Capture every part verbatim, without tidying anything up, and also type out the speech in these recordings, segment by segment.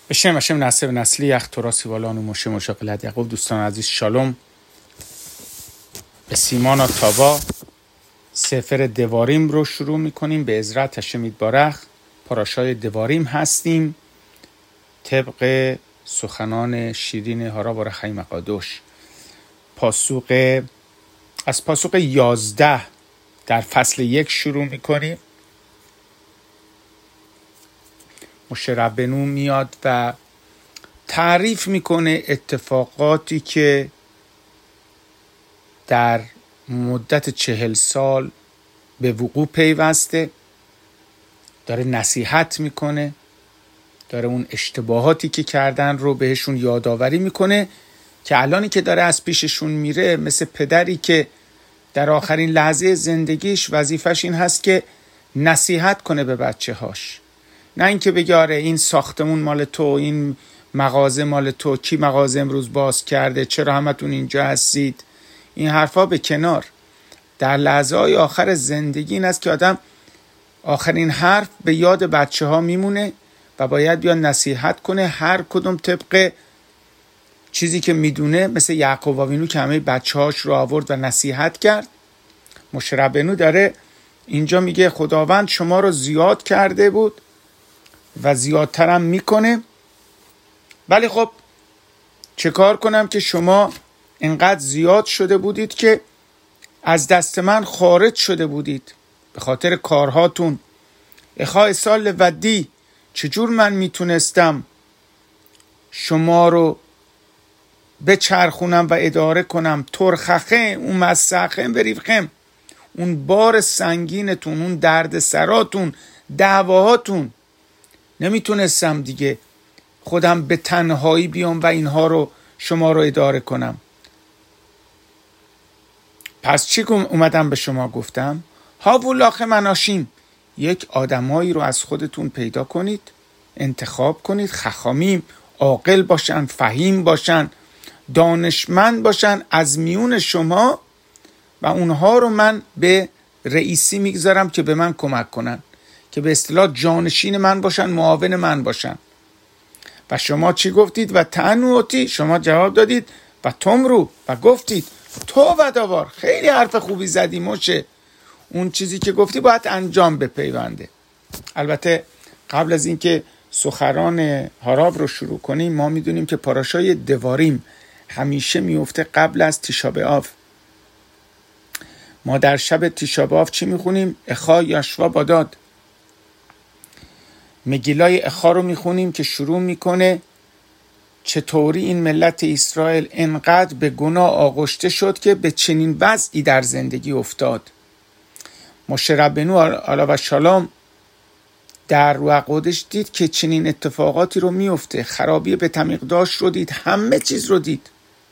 بشم اشم نصب نسلی اخ تراسی والان و مشه مشاقلت یعقوب. دوستان عزیز شالوم، به سیمانا تابا سفر دواریم رو شروع میکنیم به عزرت هشم یتبارک. پاراشای دواریم هستیم طبق سخنان شیرین هارا بارخی مقادوش. پاسوق از پاسوق یازده در فصل یک شروع میکنیم. موشه ربنو میاد و تعریف میکنه اتفاقاتی که در مدت چهل سال به وقوع پیوسته، داره نصیحت میکنه، داره اون اشتباهاتی که کردن رو بهشون یادآوری میکنه که الانی که داره از پیششون میره مثل پدری که در آخرین لحظه زندگیش وظیفش این هست که نصیحت کنه به بچه هاش، نه اینکه بگه آره این ساختمون مال تو، این مغازه مال تو، کی مغازه امروز باز کرده، چرا همتون اینجا هستید، این حرفا به کنار. در لحظه های آخر زندگی این است که آدم آخرین حرف به یاد بچه ها میمونه و باید بیان نصیحت کنه، هر کدوم طبق چیزی که میدونه. مثل یعقوب آوینو که همه بچه هاش رو آورد و نصیحت کرد. موشه ربنو داره اینجا میگه خداوند شما رو زیاد کرده بود و زیادترم میکنه، ولی خب چه کار کنم که شما اینقدر زیاد شده بودید که از دست من خارج شده بودید به خاطر کارهاتون. اخای سال ودی، چجور من میتونستم شما رو بچرخونم و اداره کنم؟ ترخخه اون مسخم بریفخم، اون بار سنگینتون، اون درد سراتون، دعواهاتون، نمیتونستم دیگه خودم به تنهایی بیام و اینها رو شما رو اداره کنم. پس چی اومدم به شما گفتم؟ هاولاخ مناشیم، یک آدمایی رو از خودتون پیدا کنید، انتخاب کنید، خخامیم، عاقل باشن، فهیم باشن، دانشمند باشن از میون شما، و اونها رو من به رئیسی میگذارم که به من کمک کنن، که به اصطلاح جانشین من باشن، معاون من باشن. و شما چی گفتید؟ و تنوتی، شما جواب دادید و تمرو و گفتید تو و داوار. خیلی حرف خوبی زدی موشه، اون چیزی که گفتی باید انجام بپیونده. البته قبل از اینکه سخران هاراب رو شروع کنیم، ما میدونیم که پاراشای دواریم همیشه میفته قبل از تیشا بآو. ما در شب تیشا بآو چی میخونیم؟ اخا یشوا باداد. مگیلای اخا رو میخونیم که شروع میکنه چطوری این ملت اسرائیل انقدر به گناه آغشته شد که به چنین وضعی در زندگی افتاد. موشه ربنو علیه السلام در روح قدس دید که چنین اتفاقاتی رو میفته، خرابی به تمیقداش رو دید، همه چیز رو دید.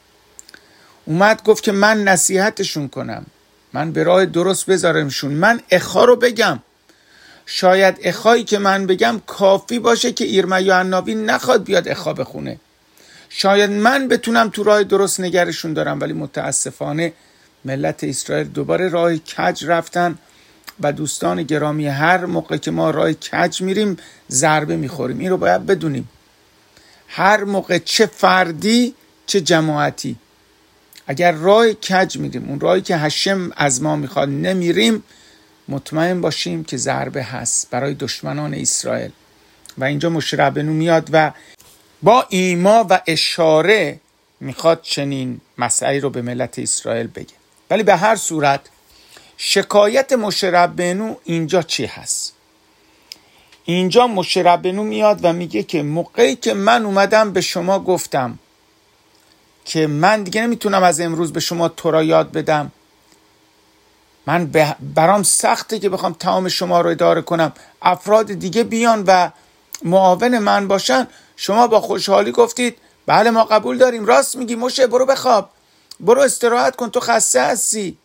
اومد گفت که من نصیحتشون کنم، من به راه درست بذارمشون، من اخا رو بگم. شاید اخایی که من بگم کافی باشه که ایرمیا یوحناوی نخواد بیاد اخا بخونه. شاید من بتونم تو راه درست نگرشون دارم، ولی متاسفانه ملت اسرائیل دوباره راه کج رفتن. و دوستان گرامی، هر موقع که ما راه کج میریم ضربه میخوریم. این رو باید بدونیم. هر موقع، چه فردی چه جماعتی، اگر راه کج میریم، اون راهی که هشم از ما میخواد نمیریم، مطمئن باشیم که ضربه هست برای دشمنان اسرائیل. و اینجا موشه ربنو میاد و با ایما و اشاره میخواد چنین مسئله رو به ملت اسرائیل بگه. ولی به هر صورت شکایت موشه ربنو اینجا چی هست؟ اینجا موشه ربنو میاد و میگه که موقعی که من اومدم به شما گفتم که من دیگه نمیتونم از امروز به شما تورا یاد بدم، من برام سخته که بخوام تمام شما رو اداره کنم، افراد دیگه بیان و معاون من باشن، شما با خوشحالی گفتید بله ما قبول داریم. راست میگی موشه، برو بخواب، برو استراحت کن، تو خسته هستی.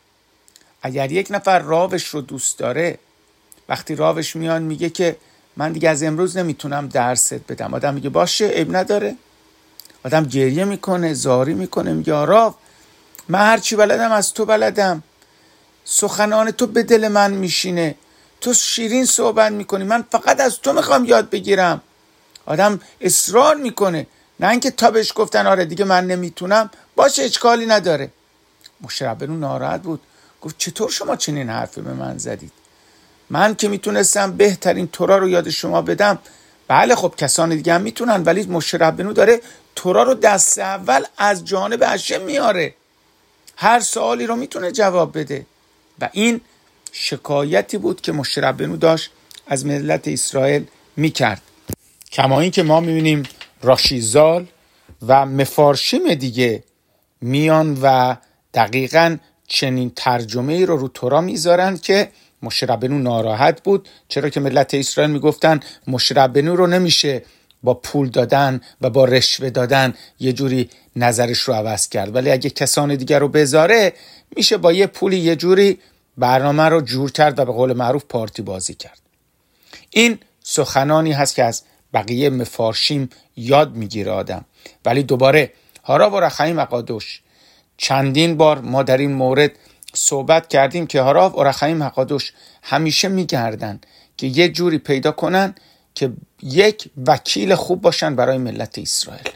اگر یک نفر راوش رو دوست داره، وقتی راوش میان میگه که من دیگه از امروز نمیتونم درست بدم، آدم میگه باشه عیب نداره. آدم گریه میکنه، زاری میکنه، میگه راو من هرچی بلدم از تو بلدم، سخنان تو به دل من میشینه، تو شیرین صحبت میکنی، من فقط از تو میخوام یاد بگیرم. آدم اصرار میکنه، نه اینکه تا بهش گفتن آره دیگه من نمیتونم باشه اشکالی نداره. موشه ربنا ناراحت بود، گفت چطور شما چنین حرفی به من زدید؟ من که میتونستم بهترین تورا رو یاد شما بدم. بله خب کسان دیگه هم میتونن، ولی موشه ربنا داره تورا رو دست اول از جانب هشم میاره، هر سوالی رو میتونه جواب بده. و این شکایتی بود که موشه ربنا داشت از ملت اسرائیل میکرد. کما این که ما میبینیم راشیزال و مفارشیم دیگه میان و دقیقاً چنین ترجمه ای رو رو تورا میذارن که موشه ربنا ناراحت بود، چرا که ملت اسرائیل میگفتن موشه ربنا رو نمیشه با پول دادن و با رشوه دادن یه جوری نظرش رو عوض کرد، ولی اگه کسان دیگر رو بذاره میشه با یه پولی یه جوری برنامه رو جور کرد و به قول معروف پارتی بازی کرد. این سخنانی هست که از بقیه مفارشیم یاد میگیره آدم. ولی دوباره هارا و رخایم اقادوش، چندین بار ما در این مورد صحبت کردیم که هارا و رخایم اقادوش همیشه میگردن که یه جوری پیدا کنن که یک وکیل خوب باشن برای ملت اسرائیل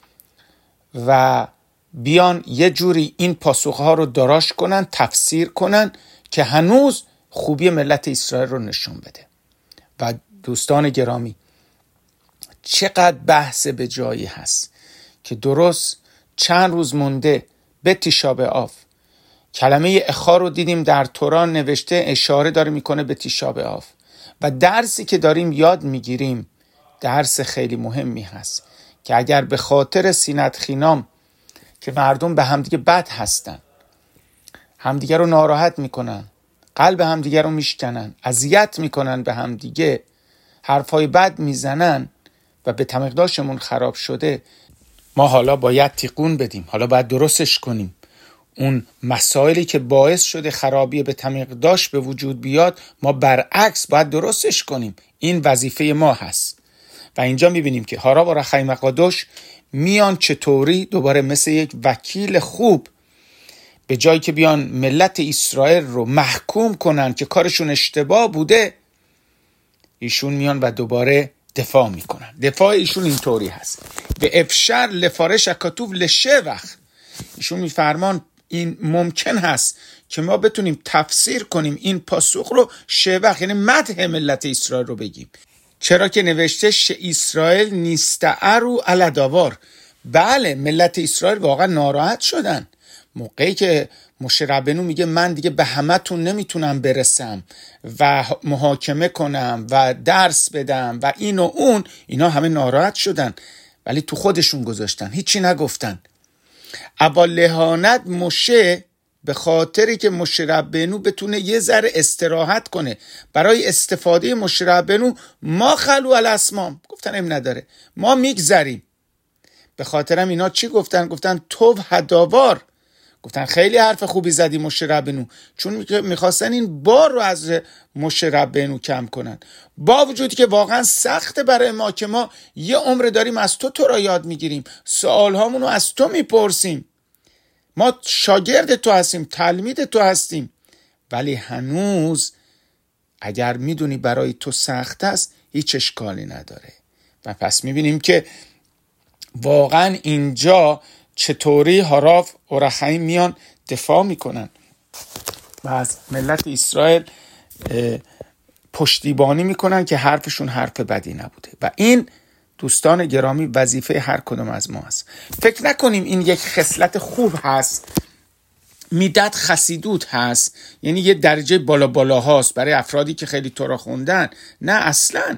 و بیان یه جوری این پاسخها رو دراش کنن، تفسیر کنن که هنوز خوبی ملت اسرائیل رو نشون بده. و دوستان گرامی، چقدر بحث به جایی هست که درست چند روز مونده به تیشا بآب، کلمه اخا رو دیدیم در تورا نوشته، اشاره داره میکنه به تیشا بآب و درسی که داریم یاد میگیریم درس خیلی مهمی هست که اگر به خاطر سینت خینام که مردم به همدیگه بد هستن، همدیگه رو ناراحت میکنن، قلب همدیگه رو میشکنن، اذیت میکنن به همدیگه، حرفای بد میزنن و به تمقداشمون خراب شده، ما حالا باید تیقون بدیم، حالا باید درستش کنیم. اون مسائلی که باعث شده خرابی به تمقداش به وجود بیاد ما برعکس باید درستش کنیم. این وظیفه ما هست. و اینجا میبینیم که هارا و رخایم اقادوش میان چطوری دوباره مثل یک وکیل خوب به جایی که بیان ملت اسرائیل رو محکوم کنن که کارشون اشتباه بوده، ایشون میان و دوباره دفاع میکنن. دفاع ایشون اینطوری هست: به افشار لفارش اکاتوب لشوخ. ایشون میفرمان این ممکن هست که ما بتونیم تفسیر کنیم این پاسخ رو شوخ، یعنی مدح ملت اسرائیل رو بگیم، چرا که نوشته ش اسرائیل نیستعرو علداوار. بله ملت اسرائیل واقعا ناراحت شدن موقعی که موشه ربنا میگه من دیگه به همتون نمیتونم برسم و محاکمه کنم و درس بدم و این و اون، اینا همه ناراحت شدن ولی تو خودشون گذاشتن، هیچی نگفتن. ابا لهانت موشه به خاطری که موشه ربنا بتونه یه ذره استراحت کنه برای استفاده موشه ربنا، ما خلو الاسمام، گفتن ام نداره ما میگذریم. به خاطرم اینا چی گفتن؟ گفتن تو هداوار، گفتن خیلی حرف خوبی زدی موشه ربنا، چون میخواستن این بار رو از موشه ربنا کم کنن، با وجودی که واقعا سخته برای ما که ما یه عمر داریم از تو تو را یاد میگیریم، سوال هامونو از تو میپرسیم، ما شاگرد تو هستیم، تلمید تو هستیم، ولی هنوز اگر میدونی برای تو سخت است هیچ اشکالی نداره. و پس میبینیم که واقعا اینجا چطوری هاراف و رخایم میان دفاع میکنن و از ملت اسرائیل پشتیبانی میکنن که حرفشون حرف بدی نبوده. و این دوستان گرامی وظیفه هر کدوم از ما هست. فکر نکنیم این یک خصلت خوب هست، میدت خسیدوت هست، یعنی یه درجه بالا بالا هاست برای افرادی که خیلی تورا خوندن. نه اصلا.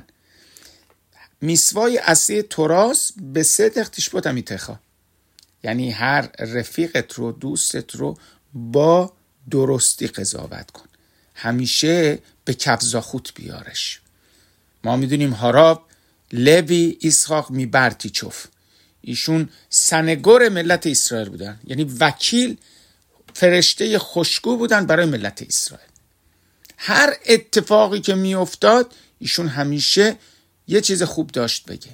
میسوای اصلی توراست به صدق تشبوت میتخا، یعنی هر رفیقت رو، دوستت رو با درستی قضاوت کن، همیشه به کفزاخوت بیارش. ما میدونیم هاراب لوی اسحاق میبرتیچوف، ایشون سنگور ملت اسرائیل بودن، یعنی وکیل فرشته خوشگو بودن برای ملت اسرائیل. هر اتفاقی که میافتاد ایشون همیشه یه چیز خوب داشت بگه.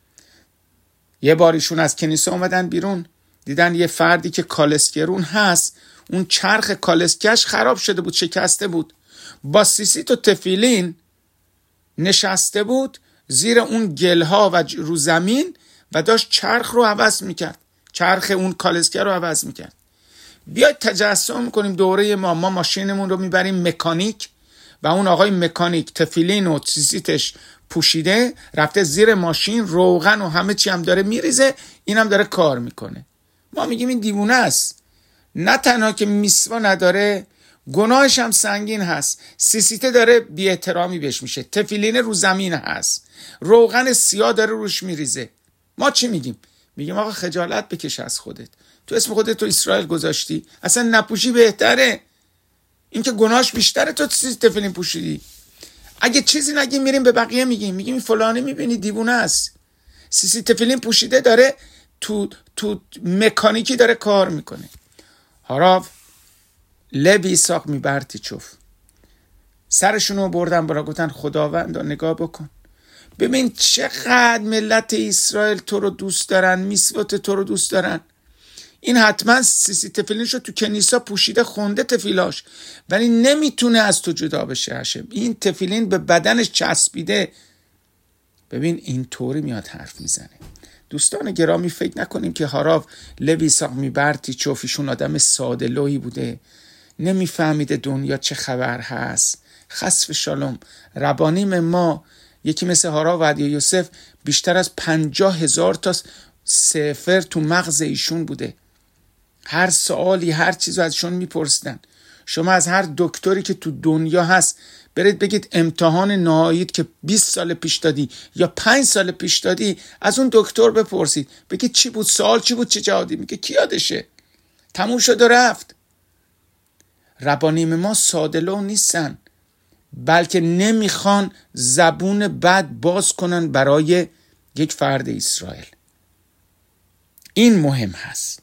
یه بار ایشون از کنیسه اومدن بیرون، دیدن یه فردی که کالسکرون هست، اون چرخ کالسکش خراب شده بود، شکسته بود، با سیسیت و تفیلین نشسته بود، زیر اون گلها و رو زمین و داشت چرخ رو عوض میکرد، چرخ اون کالسکه رو عوض میکرد. بیاید تجسم کنیم دوره ما ما ماشینمون رو میبریم مکانیک و اون آقای مکانیک تفیلین و تیسیتش پوشیده رفته زیر ماشین، روغن و همه چی هم داره میریزه، این هم داره کار میکنه. ما میگیم این دیوونه است. نه تنها که میسوا نداره، گناهش هم سنگین هست. سیسیته داره بی احترامی بهش میشه، تفیلین رو زمین هست، روغن سیاه داره روش میریزه. ما چی میگیم؟ میگیم آقا خجالت بکش از خودت، تو اسم خودت تو اسرائیل گذاشتی، اصلا نپوشی بهتره، این که گناهش بیشتره تو تفیلین پوشیدی. اگه چیزی نگیم میریم به بقیه میگیم، میگیم فلانی میبینی دیوونه است، سیسی تفیلین پوشیده داره تو تو مکانیکی داره کار میکنه. هاراو لب ایساق میبرتیچوف سرشونو بردن برا، گفتن خداوند نگاه بکن، ببین چقدر ملت اسرائیل تو رو دوست دارن، میسوت تو رو دوست دارن. این حتما سیسی تفیلینشو تو کنیسا پوشیده خونده تفیلاش، ولی نمیتونه از تو جدا بشه هشم. این تفیلین به بدنش چسبیده. ببین این طوری میاد حرف میزنه. دوستان گرامی فکر نکنیم که هاراو لوی ایساق میبرتیچوف ایشون آدم ساده لوحی بوده، نمیفهمیده دنیا چه خبر هست. خسف شالوم. ربانیم ما یکی مثل هاراو و عدیا یوسف بیشتر از پنجاه هزار تا سفر تو مغز ایشون بوده. هر سوالی هر چیزو ازشون میپرسیدن. شما از هر دکتری که تو دنیا هست برید بگید امتحان نهاییت که بیست سال پیش دادی یا پنج سال پیش دادی، از اون دکتر بپرسید بگید چی بود، سوال چی بود، چه جوابی، میگه کی یادشه، تموم شد و رفت. ربانیم ما ساده لوح نیستن، بلکه نمیخوان زبون بد باز کنن برای یک فرد اسرائیل. این مهم هست.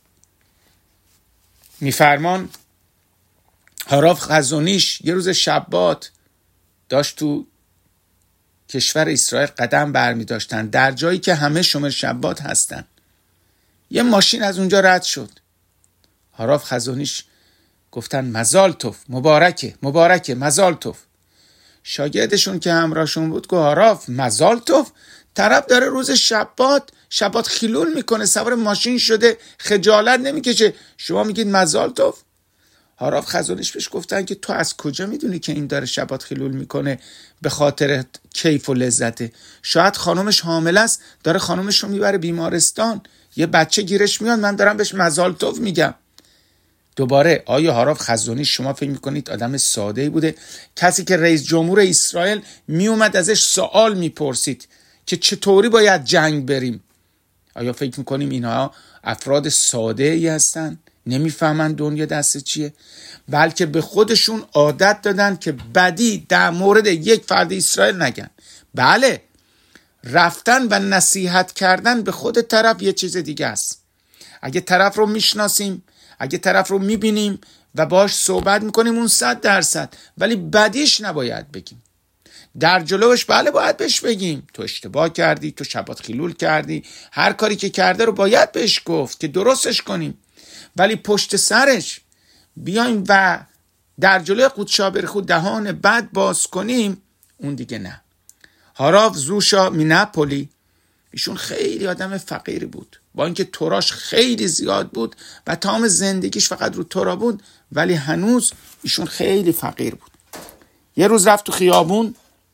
میفرمان هاراو خزونیش یه روز شبات داشت تو کشور اسرائیل قدم برمی داشتن، در جایی که همه شومر شبات هستن. یه ماشین از اونجا رد شد. هاراو خزونیش گفتن مزال توف، مبارکه مبارکه مزال توف. شاگردشون که همراهشون بود گفت هاراو مزال توف، طرف داره روز شبات شبات خیلول میکنه، سوار ماشین شده، خجالت نمیکشه، شما میگید مزال توف؟ هاراو خزونیش بهش گفتن که تو از کجا میدونی که این داره شبات خیلول میکنه به خاطر کیف و لذته؟ شاید خانومش حامل است، داره خانومش رو میبره بیمارستان، یه بچه گیرش میاد، من دارم بهش مزال توف میگم. دوباره آیا هاراو خزونیش شما فکر میکنید آدم ساده‌ای بوده؟ کسی که رئیس جمهور اسرائیل میومد ازش سوال میپرسید که چطوری باید جنگ بریم، آیا فکر میکنیم اینها افراد ساده ای هستن؟ نمیفهمن دنیا دست چیه؟ بلکه به خودشون عادت دادن که بدی در مورد یک فرد اسرائیل نگن. بله، رفتن و نصیحت کردن به خود طرف یه چیز دیگه است. اگه طرف رو میشناسیم، اگه طرف رو میبینیم و باش صحبت میکنیم، اون صد درصد، ولی بدیش نباید بگیم. در جلوش بله باید بهش بگیم تو اشتباه کردی، تو شبات خیلول کردی، هر کاری که کرده رو باید بهش گفت که درستش کنیم، ولی پشت سرش بیایم و در جلوی قودشا برخود دهان بد باز کنیم، اون دیگه نه. هاراو زوشا میناپولی ایشون خیلی آدم فقیری بود، با اینکه توراش خیلی زیاد بود و تمام زندگیش فقط رو تورا بود، ولی هنوز ایشون خیلی فقیر بود. یه روز رفت تو خیابون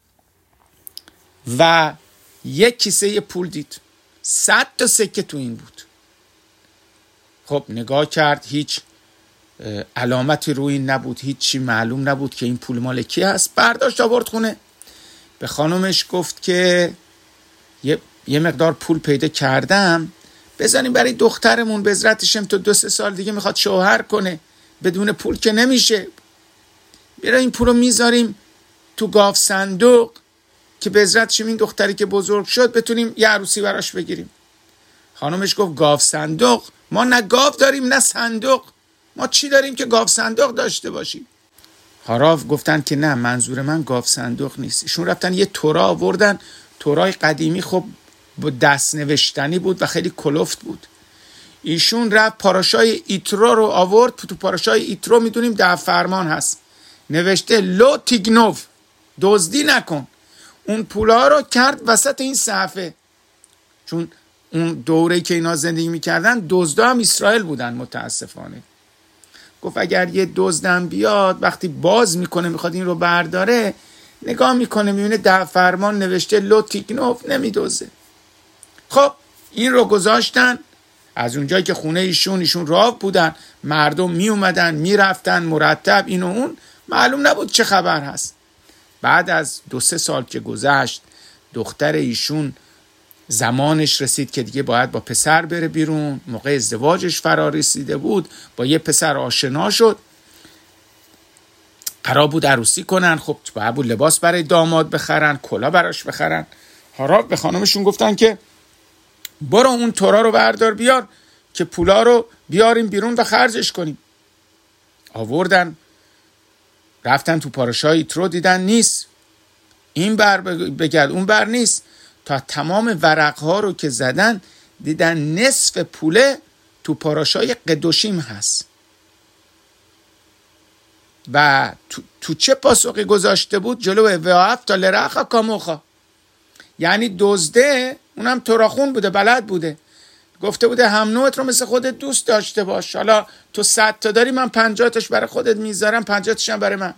و یک کیسه پول دید، صد تا سکه تو این بود. خب نگاه کرد، هیچ علامتی روی این نبود، هیچی معلوم نبود که این پول مال کی هست. برداشت آورد خونه، به خانومش گفت که یه, یه مقدار پول پیدا کردم، بزنیم برای دخترمون، به عزرتشم تو دو سه سال دیگه میخواد شوهر کنه، بدون پول که نمیشه، برای این پول رو میذاریم تو گاو صندوق که به عزرتشم این دختری که بزرگ شد بتونیم یه عروسی براش بگیریم. خانومش گفت گاو صندوق؟ ما نه گاو داریم نه صندوق، ما چی داریم که گاو صندوق داشته باشیم؟ هاراو گفتن که نه، منظور من گاو صندوق نیست. ایشون رفتن یه تورا آوردن، تورای قدیمی خب با دست نوشتنی بود و خیلی کلفت بود. ایشون رفت پاراشای ایترو رو آورد، تو پاراشای ایترو میدونیم ده فرمان هست، نوشته لو تیگنوف، دزدی نکن. اون پولا رو کرد وسط این صحفه، چون اون دوره که اینا زندگی میکردن دزدا هم اسرائیل بودن متاسفانه. گفت اگر یه دزدم بیاد وقتی باز میکنه میخواد این رو برداره، نگاه میکنه میبینه در فرمان نوشته لو تیکنوف، نمیدوزه. خب این رو گذاشتن. از اونجایی که خونه ایشون ایشون راه بودن، مردم می اومدن می رفتن مرتب، این و اون، معلوم نبود چه خبر هست. بعد از دو سه سال که گذشت، دختر ایشون زمانش رسید که دیگه باید با پسر بره بیرون، موقع ازدواجش فرا رسیده بود، با یه پسر آشنا شد، قرار بود عروسی کنن. خب باید بود لباس برای داماد بخرن، کلا براش بخرن. حالا به خانمشون گفتن که برو اون تورا رو بردار بیار که پولا رو بیاریم بیرون و خرجش کنیم. آوردن، رفتن تو پاراشای ایترو، دیدن نیست، این بر بگرد اون بر نیست. تا تمام ورقها رو که زدن دیدن نصف پوله تو پاراشای قدوشیم هست. و تو, تو چه پاسخی گذاشته بود؟ جلوه و هفت تا لرخا کاموخا، یعنی دزده اونم تراخون بوده، بلد بوده، گفته بوده هم نوعت رو مثل خودت دوست داشته باش، حالا تو صد تا داری، من پنجاه تاش برای خودت میذارم، پنجاه تاش هم برای من.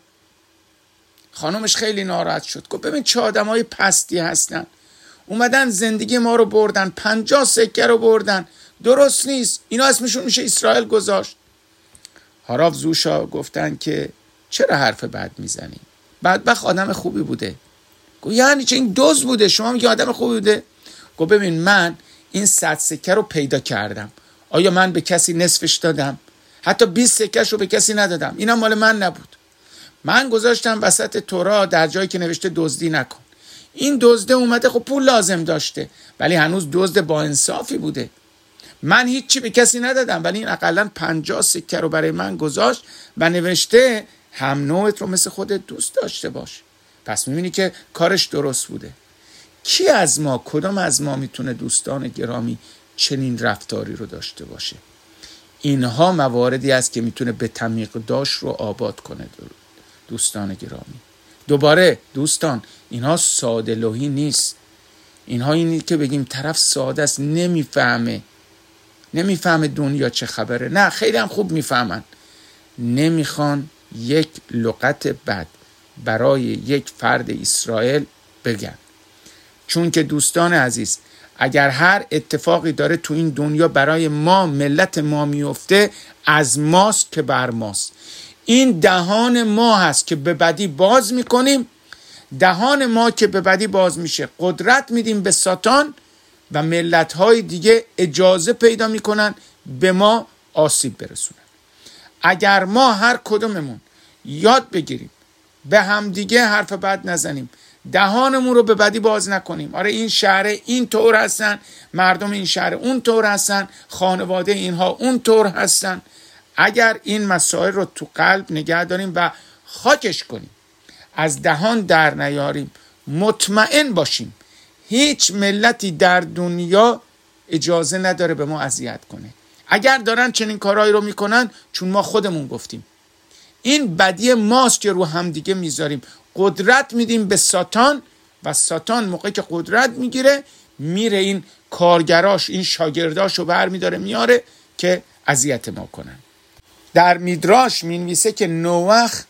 خانومش خیلی ناراحت شد، گفت ببین چه آدمای پستی هستن، اومدن زندگی ما رو بردن، پنجاه سکه رو بردن، درست نیست، اینا اسمشون میشه اسرائیل گذاشت. هاراو زوشا گفتن که چرا حرف بد میزنی؟ بدبخت آدم خوبی بوده. گفت یعنی چه این دزد بوده شما میگی آدم خوبی بوده؟ گفت ببین من این صد سکه رو پیدا کردم، آیا من به کسی نصفش دادم؟ حتی بیست سکهش رو به کسی ندادم، اینا مال من نبود، من گذاشتم وسط تورا در جایی که نوشته دزدی نکن. این دزده اومده، خب پول لازم داشته ولی هنوز دزد با انصافی بوده، من هیچی به کسی ندادم ولی این اقلا پنجاه سکه رو برای من گذاشت و نوشته هم نوعت رو مثل خودت دوست داشته باش. پس میبینی که کارش درست بوده. کی از ما، کدام از ما میتونه دوستان گرامی چنین رفتاری رو داشته باشه؟ اینها مواردی است که میتونه به تمیق داش رو آباد کنه. دوستان گرامی، دوباره دوستان، اینها ساده لوحی نیست. اینها اینی که بگیم طرف ساده است، نمیفهمه نمیفهمه دنیا چه خبره. نه، خیلی هم خوب میفهمن. نمیخوان یک لغت بد برای یک فرد اسرائیل بگن. چون که دوستان عزیز، اگر هر اتفاقی داره تو این دنیا برای ما ملت ما میفته، از ماست که بر ماست. این دهان ما هست که به بدی باز میکنیم، دهان ما که به بدی باز میشه قدرت میدیم به ساتان و ملت‌های دیگه اجازه پیدا میکنن به ما آسیب برسونن. اگر ما هر کدوممون یاد بگیریم به هم دیگه حرف بد نزنیم، دهانمون رو به بدی باز نکنیم، آره این شهر این طور هستن، مردم این شهر اون طور هستن، خانواده اینها اون طور هستن، اگر این مسائل رو تو قلب نگه داریم و خاکش کنیم، از دهان در نیاریم، مطمئن باشیم هیچ ملتی در دنیا اجازه نداره به ما اذیت کنه. اگر دارن چنین کارهایی رو میکنن، چون ما خودمون گفتیم این بدی ماست که رو هم دیگه میذاریم، قدرت میدیم به ساتان و ساتان موقعی که قدرت میگیره میره این کارگراش، این شاگرداش رو برمیداره میاره که اذیت ما کنن. در میدراش مینویسه که نوح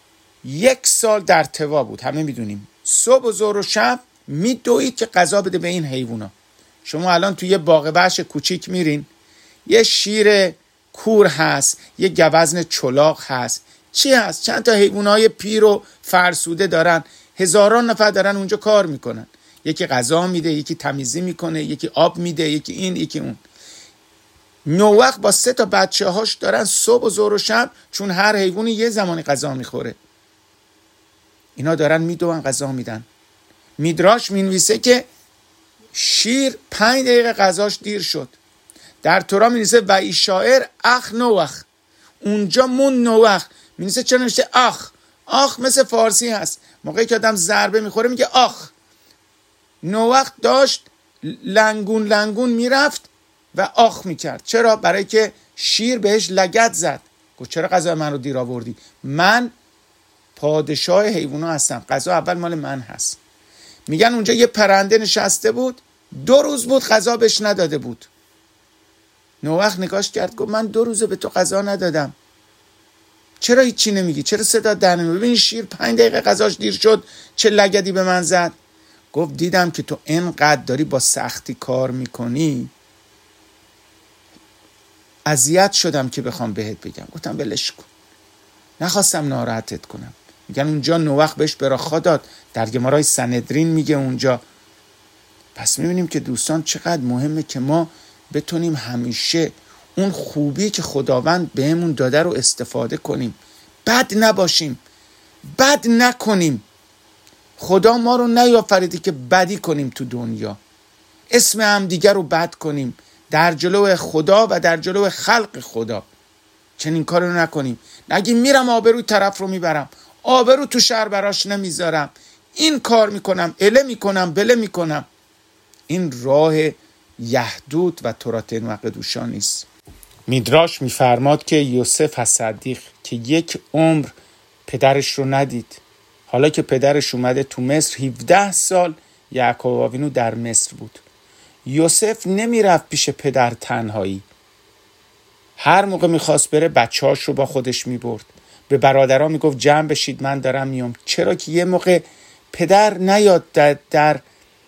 یک سال در توا بود، همه میدونیم، صبح و ظهر و شب میدوید که غذا بده به این حیوونا. شما الان توی یه باغ وحش کوچیک میرین، یه شیر کور هست، یه گوزن چلاق هست، چی هست؟ چند تا حیوانای پیر و فرسوده دارن، هزاران نفر دارن اونجا کار میکنن، یکی غذا میده، یکی تمیزی میکنه، یکی آب میده، یکی این یکی اون. نوح با سه تا بچه هاش دارن صبح و ظهر و شب، چون هر حیوانی یه زمانی غذا میخوره، اینا دارن میدوان غذا میدن. میدراش مینویسه که شیر پنج دقیقه غذاش دیر شد. در تورا مینویسه و ای شاعر اخ نوح، اونجا مون نوح مینویسه چرا نوشته آخ؟ آخ مثل فارسی هست، موقعی که آدم ضربه میخوره میگه آخ. نوح داشت لنگون لنگون میرفت و آخ میکرد. چرا؟ برای که شیر بهش لگد زد، گفت چرا غذا من رو دیر آوردی؟ من پادشاه حیوونا هستم، غذا اول مال من هست. میگن اونجا یه پرنده نشسته بود، دو روز بود غذا بهش نداده بود. نوح نگاش کرد گفت من دو روزه به تو غذا ندادم، چرا هیچی نمیگی؟ چرا صدا در نمیاد؟ ببین شیر پنج دقیقه غذاش دیر شد چه لگدی به من زد. گفت دیدم که تو اینقدر داری با سختی کار میکنی، اذیت شدم که بخوام بهت بگم. گفتم ولش کن، نخواستم ناراحتت کنم. میگن اونجا نوح بهش براخا داد، در گمارای سندرین میگه اونجا. پس میبینیم که دوستان چقدر مهمه که ما بتونیم همیشه اون خوبی که خداوند بهمون داده رو استفاده کنیم، بد نباشیم، بد نکنیم. خدا ما رو نیافریده که بدی کنیم تو دنیا، اسم هم دیگر رو بد کنیم در جلو خدا و در جلو خلق خدا. چنین کار رو نکنیم. نگیم میرم آبرو طرف رو میبرم، آبرو تو شهر براش نمیذارم، این کار میکنم، اله میکنم، بله میکنم. این راه یهدود و تورات نوقدوشان نیست. میدراش میفرماد که یوسف الصدیق که یک عمر پدرش رو ندید، حالا که پدرش اومده تو مصر، هفده سال یعقوب آوینو در مصر بود. یوسف نمیرفت پیش پدر تنهایی، هر موقع میخواست بره بچه‌هاش رو با خودش میبرد، به برادرها میگفت جمع بشید من دارم میام. چرا که یه موقع پدر نیاد در, در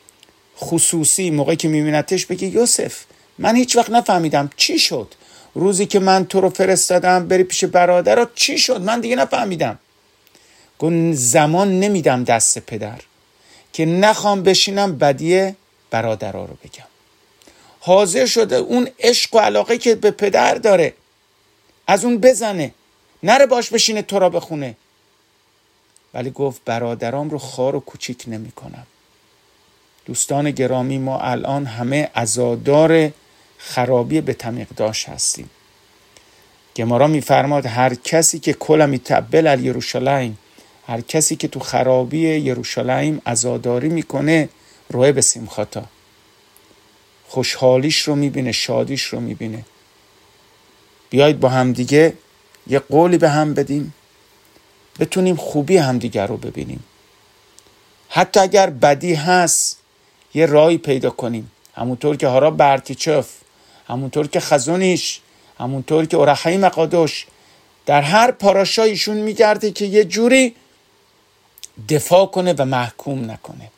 خصوصی موقعی که میبینتش بگه یوسف من هیچ وقت نفهمیدم چی شد، روزی که من تو رو فرستادم بری پیش برادرها چی شد، من دیگه نفهمیدم. گفت زمان نمیدم دست پدر که نخوام بشینم بدی برادرها رو بگم. حاضر شده اون عشق و علاقه که به پدر داره از اون بزنه، نره باش بشینه تو را بخونه، ولی گفت برادرام رو خار و کوچیک نمی کنم. دوستان گرامی، ما الان همه عزادار خرابی به تمیقداش هستیم. گمارا میفرماد هر کسی که کل میتبل ال یروشلایم، هر کسی که تو خرابی یروشلایم عزاداری میکنه روی به سیمخاتا، خوشحالیش رو میبینه، شادیش رو میبینه. بیایید با هم دیگه یه قولی به هم بدیم، بتونیم خوبی همدیگر رو ببینیم. حتی اگر بدی هست یه راهی پیدا کنیم، همونطور که هارا برتیچوف، همونطور که خزونیش، همونطور که اورخای مقادوش در هر پاراشایشون میگرده که یه جوری دفاع کنه و محکوم نکنه.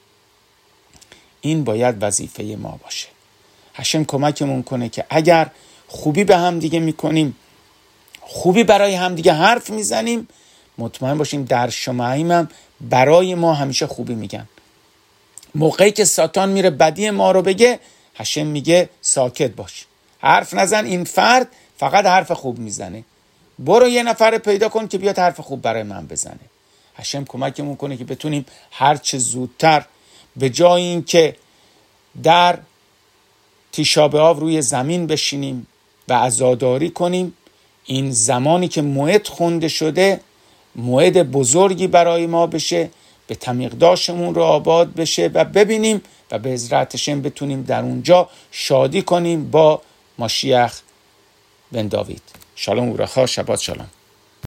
این باید وظیفه ما باشه. هشم کمکمون کنه که اگر خوبی به هم دیگه میکنیم، خوبی برای هم دیگه حرف میزنیم، مطمئن باشیم در شماعیم هم برای ما همیشه خوبی میگن. موقعی که ساتان میره بدی ما رو بگه، هشم میگه ساکت باش، حرف نزن، این فرد فقط حرف خوب میزنه، برو یه نفر پیدا کن که بیاد حرف خوب برای من بزنه. هشم کمکمون کنه که بتونیم هر چه زودتر به جای این که در تیشا بآب روی زمین بشینیم و عزاداری کنیم، این زمانی که موعد خونده شده موعد بزرگی برای ما بشه، به تمیقداشمون رو آباد بشه و ببینیم و به عزرتشم بتونیم در اونجا شادی کنیم با ماشیخ بن داوید. شالوم اورخا، شبات شالوم.